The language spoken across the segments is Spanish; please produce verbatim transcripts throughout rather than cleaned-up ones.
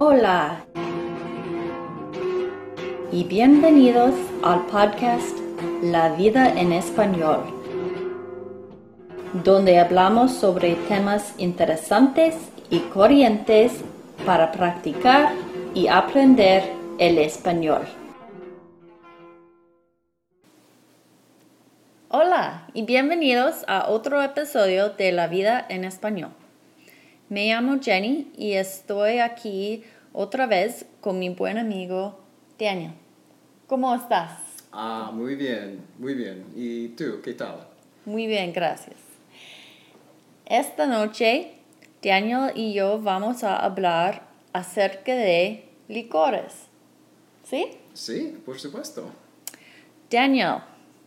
Hola y bienvenidos al podcast La Vida en Español, donde hablamos sobre temas interesantes y corrientes para practicar y aprender el español. Hola y bienvenidos a otro episodio de La Vida en Español. Me llamo Jenny y estoy aquí otra vez con mi buen amigo Daniel. ¿Cómo estás? Ah, muy bien, muy bien. ¿Y tú, qué tal? Muy bien, gracias. Esta noche, Daniel y yo vamos a hablar acerca de licores. ¿Sí? Sí, por supuesto. Daniel,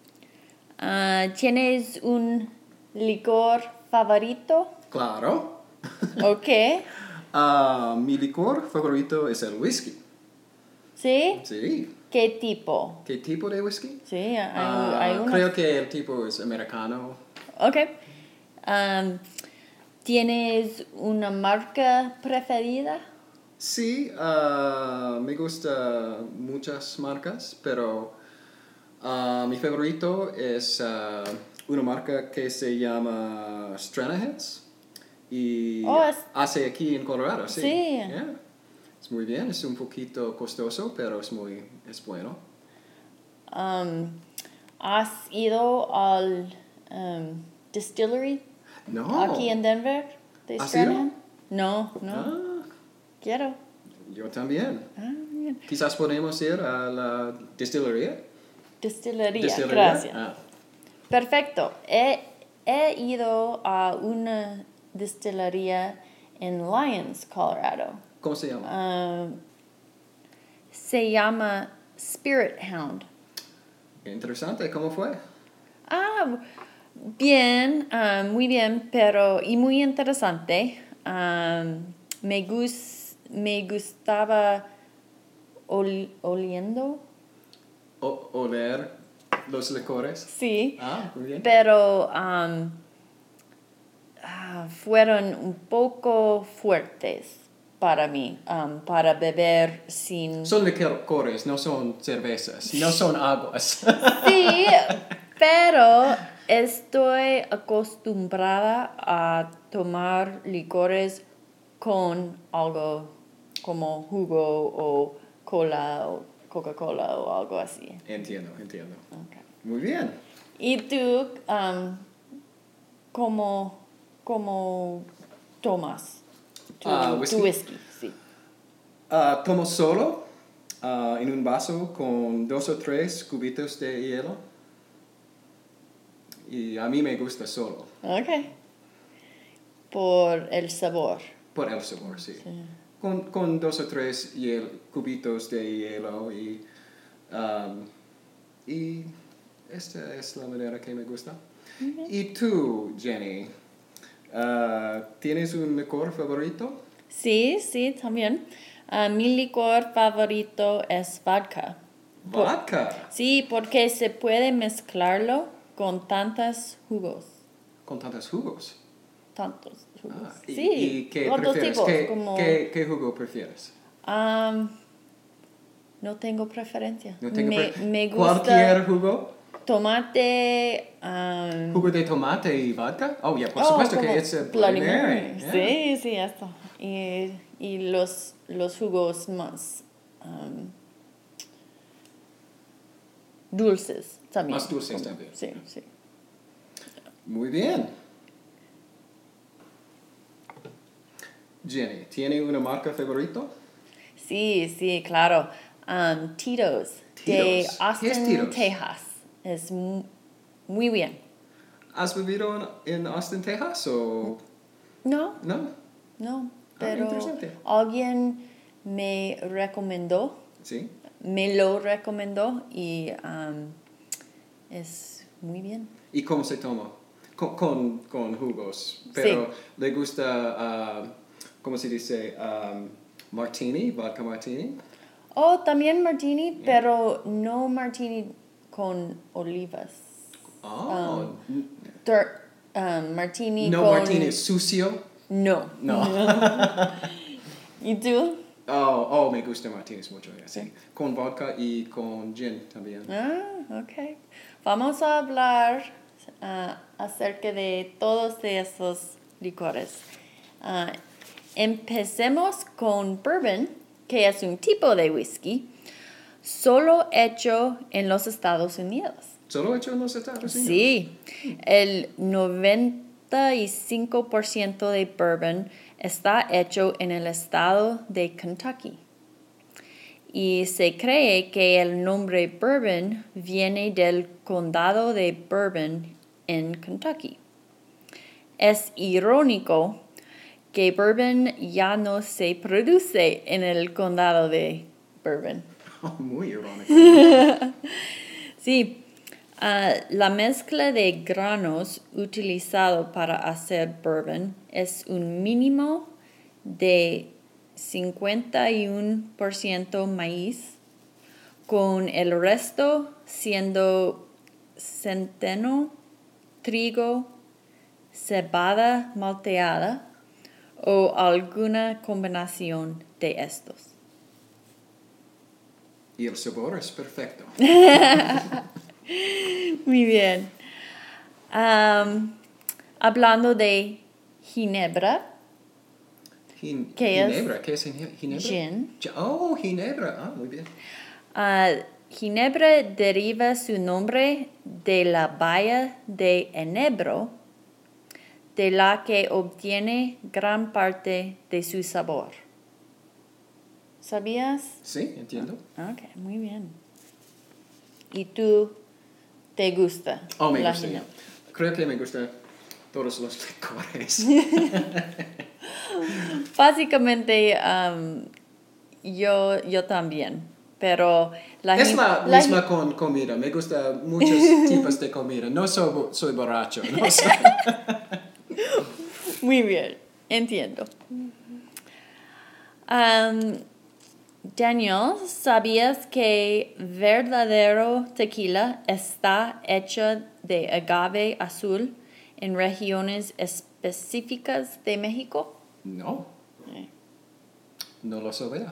uh, ¿tienes un licor favorito? Claro. Ok. uh, mi licor favorito es el whisky. ¿Sí? Sí. ¿Qué tipo? ¿Qué tipo de whisky? Sí, hay, Uh, hay unos. Creo que el tipo es americano. Ok. Um, ¿Tienes una marca preferida? Sí, uh, me gustan muchas marcas, pero uh, mi favorito es uh, una marca que se llama Stranahan's y Oh, es- hace aquí en Colorado, sí. Sí. Yeah. Es muy bien, es un poquito costoso, pero es muy es bueno. Um, ¿Has ido al um, distillery No. aquí en Denver? ¿De ¿Has Stranahan? ido? No, no. Ah, Quiero. yo también. Ah, bien. Quizás podemos ir a la distillería. Distillería, Distillería. gracias. Ah. Perfecto. He, he ido a una distillería en Lyons, Colorado. ¿Cómo se llama? Um, se llama Spirit Hound. Interesante, ¿cómo fue? Ah, bien, ah, muy bien, pero y muy interesante. Um, me gus, me gustaba ol, oliendo. O- oler los licores. Sí, Ah, muy bien. pero um, ah, fueron un poco fuertes para mí, um, para beber sin... Son licores, no son cervezas, no son aguas. Sí, pero estoy acostumbrada a tomar licores con algo como jugo o cola o Coca-Cola o algo así. Entiendo, entiendo. Okay. Muy bien. ¿Y tú um, cómo, cómo tomas tu, Ah, tu whisky. whisky? Sí. Ah, tomo solo ah, en un vaso con dos o tres cubitos de hielo. Y a mí me gusta solo. Ok. Por el sabor. Por el sabor, sí. Sí. Con, con dos o tres hiel- cubitos de hielo y, um, y esta es la manera que me gusta. Okay. ¿Y tú, Jenny? ah, ¿Tienes un licor favorito? Sí, sí, también. Ah, mi licor favorito es vodka. Por- Vodka. sí, porque se puede mezclarlo con tantos jugos. Con tantos jugos. Tantos jugos. Ah, ¿y, sí, ¿y qué otros prefieres? tipos, ¿Qué, como... qué, qué jugo prefieres? Am, no tengo preferencia. No tengo me, pre- me gusta ¿Cualquier jugo? tomate. am, ¿Jugo de tomate y vodka? Oh, yeah, por oh, supuesto como que es el Bloody Bloody Mary. Mary. yeah. Sí, sí, esto. Y, y los, los jugos más am, dulces también. Más dulces como- también. Sí, sí. Muy bien. Jenny, ¿tiene una marca favorito? Sí, sí, claro. Um, Tito's, de Tito's. ¿Qué es Austin, Tito's? Texas. Es mu- muy bien. ¿Has vivido en, en Austin, Texas o No, no? no, Ah, pero interesante. alguien me recomendó, Sí. me lo recomendó y um, es muy bien. ¿Y cómo se toma? Con, con, con jugos. Pero le gusta, ah, ¿cómo se dice? Um, martini, vodka martini. Oh, también martini, pero no martini con olivas. Oh, Tur- um, martini no con... martini sucio. No. No. ¿Y tú? Oh, oh, me gusta martinis mucho, sí. Sí. Con vodka y con gin también. Ah, ok. Vamos a hablar uh, acerca de todos de esos licores. Uh, empecemos con bourbon, que es un tipo de whisky, solo hecho en los Estados Unidos. ¿Solo hecho en los Estados Unidos? Sí, el noventa y cinco por ciento de bourbon está hecho en el estado de Kentucky. Y se cree que el nombre bourbon viene del condado de Bourbon en Kentucky. Es irónico que bourbon ya no se produce en el condado de Bourbon. Oh, muy irónico. Sí, uh, la mezcla de granos utilizado para hacer bourbon es un mínimo de cincuenta y uno por ciento maíz, con el resto siendo centeno, trigo, cebada malteada o alguna combinación de estos. Y el sabor es perfecto. Muy bien. Um, hablando de ginebra. Gin- ¿Qué es? ginebra, ¿qué es gine- ginebra? Gin. Oh, ginebra, ah, muy bien. Uh, ginebra deriva su nombre de la bahía de Enebro, de la que obtiene gran parte de su sabor. ¿Sabías? Sí, entiendo. Ok, muy bien. ¿Y tú te gusta? Oh, me la gusta. ginebra? Creo que me gustan todos los licores. Básicamente, um, yo, yo también, pero la Es gin- la la misma gin- con comida. Me gustan muchos tipos de comida. No soy, soy borracho. No soy. Muy bien, entiendo. Um, Daniel, ¿sabías que verdadero tequila está hecho de agave azul en regiones específicas de México? No, Eh. no lo sabía.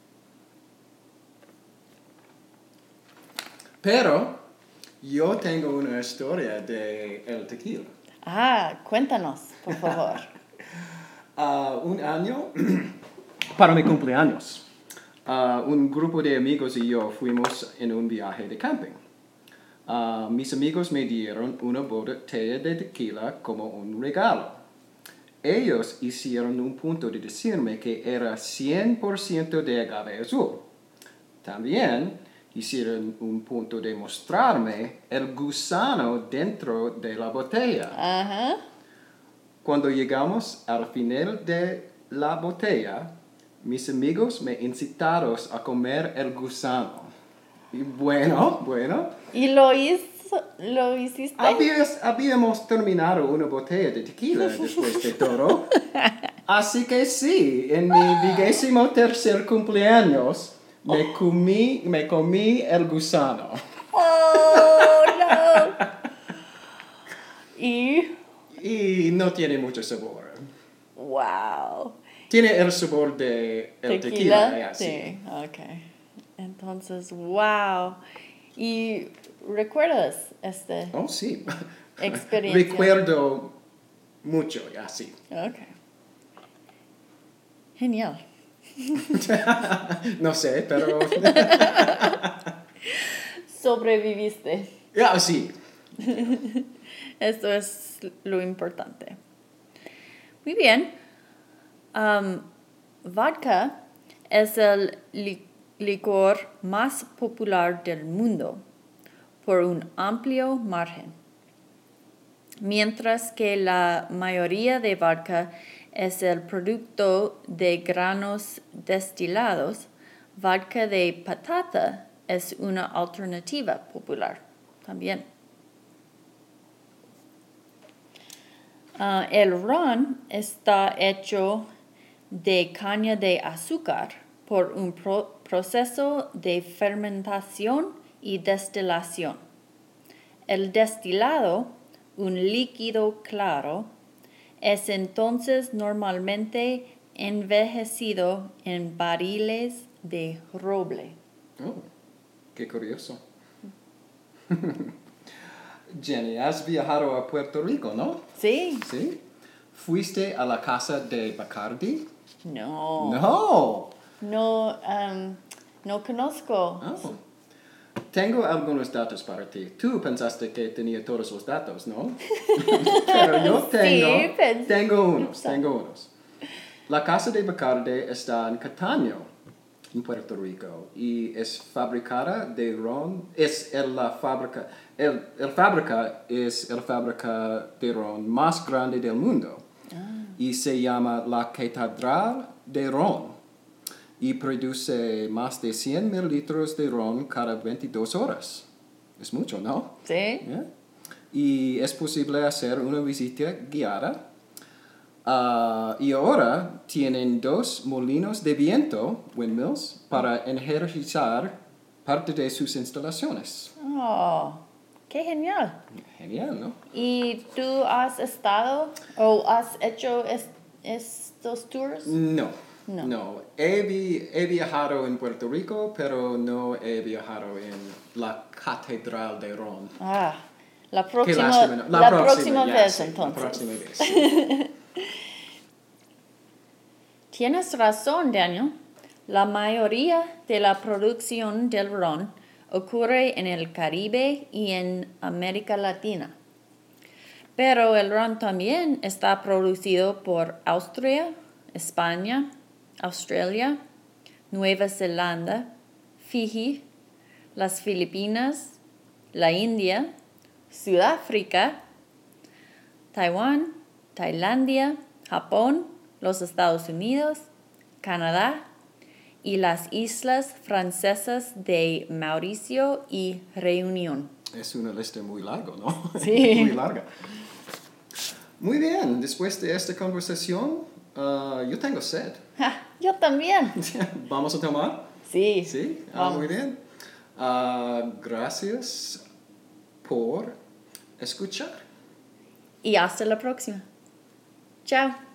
Pero yo tengo una historia de el tequila. Ah, cuéntanos, por favor. Uh, un año, para mi cumpleaños, uh, un grupo de amigos y yo fuimos en un viaje de camping. Uh, mis amigos me dieron una botella de tequila como un regalo. Ellos hicieron un punto de decirme que era cien por ciento de agave azul. También hicieron un punto de mostrarme el gusano dentro de la botella. Ajá. Cuando llegamos al final de la botella, mis amigos me incitaron a comer el gusano. Y bueno, bueno. ¿Y lo hizo, lo hiciste? Habías, habíamos terminado una botella de tequila después de todo. Así que sí, en mi vigésimo tercer cumpleaños, me comí, me comí el gusano. Oh, no. Y, Y no tiene mucho sabor. wow. Tiene el sabor de el tequila, Tequila, sí. sí, ok. Entonces, wow. ¿Y recuerdas este Oh, sí. experiencia? Recuerdo mucho, ya sí. Ok. Genial. No sé, pero... Sobreviviste. Ya, sí. Esto es lo importante. Muy bien. Um, vodka es el li- licor más popular del mundo por un amplio margen. Mientras que la mayoría de vodka es el producto de granos destilados, vodka de patata es una alternativa popular también. Uh, el ron está hecho de caña de azúcar por un pro- proceso de fermentación y destilación. El destilado, un líquido claro, es entonces normalmente envejecido en barriles de roble. Oh, qué curioso. Jenny, has viajado a Puerto Rico, ¿no? Sí. ¿Sí? ¿Fuiste a la casa de Bacardi? No. No. No, um, no conozco. Oh. Tengo algunos datos para ti. Tú pensaste que tenía todos los datos, ¿no? Pero yo tengo, Sí, pens- tengo unos, tengo unos. La casa de Bacardi está en Cataño, en Puerto Rico, y es fabricada de ron. Es el, la fábrica, el, el fábrica es el fábrica de ron más grande del mundo. Ah. Y se llama la Catedral de Ron. Y produce más de cien mil litros de ron cada veintidós horas. Es mucho, ¿no? Sí. Yeah. Y es posible hacer una visita guiada. Uh, y ahora tienen dos molinos de viento, windmills, para energizar parte de sus instalaciones. Oh, qué genial. Genial, ¿no? ¿Y tú has estado o has hecho es- estos tours? No. No. No. He, vi- he viajado en Puerto Rico, pero no he viajado en la Catedral de Ron. Ah, la Qué próxima, lástima, ¿no? la próxima ya, vez sí, entonces. La próxima vez. Sí. Tienes razón, Daniel. La mayoría de la producción del ron ocurre en el Caribe y en América Latina. Pero el ron también está producido por Austria, España, Australia, Nueva Zelanda, Fiji, las Filipinas, la India, Sudáfrica, Taiwán, Tailandia, Japón, los Estados Unidos, Canadá y las islas francesas de Mauricio y Reunión. Es una lista muy larga, ¿no? Sí. Muy larga. Muy bien, después de esta conversación, uh, yo tengo sed. Ja, yo también. ¿Vamos a tomar? Sí. Sí, ah, Vamos. muy bien. Uh, gracias por escuchar. Y hasta la próxima. Chao.